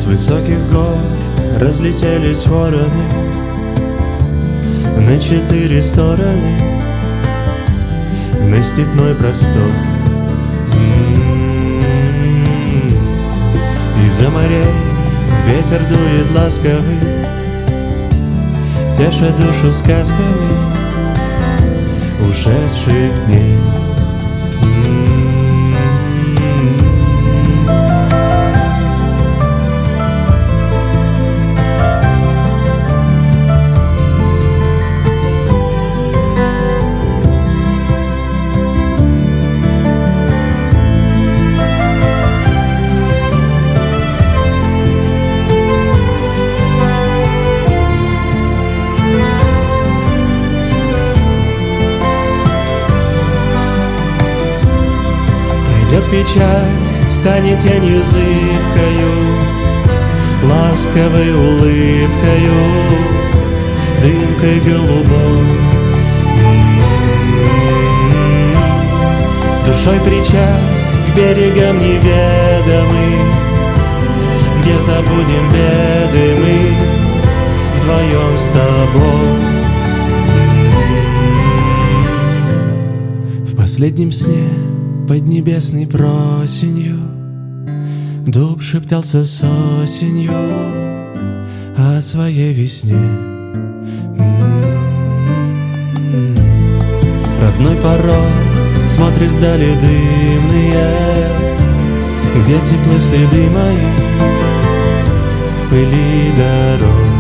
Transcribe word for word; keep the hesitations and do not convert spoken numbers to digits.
высоких гор разлетелись вороны на четыре стороны, на степной простор. Из-за морей ветер дует ласковый, теша душу сказками ушедших дней. Придет печаль, станет тенью зыбкою, ласковой улыбкою, дымкой голубой. Душой причаль к берегам неведомым, где забудем беды мы вдвоем с тобой. В последнем сне поднебесной просенью дуб шептался с осенью о своей весне. Родной порог смотрит вдали дымные, где теплы следы мои в пыли дорог.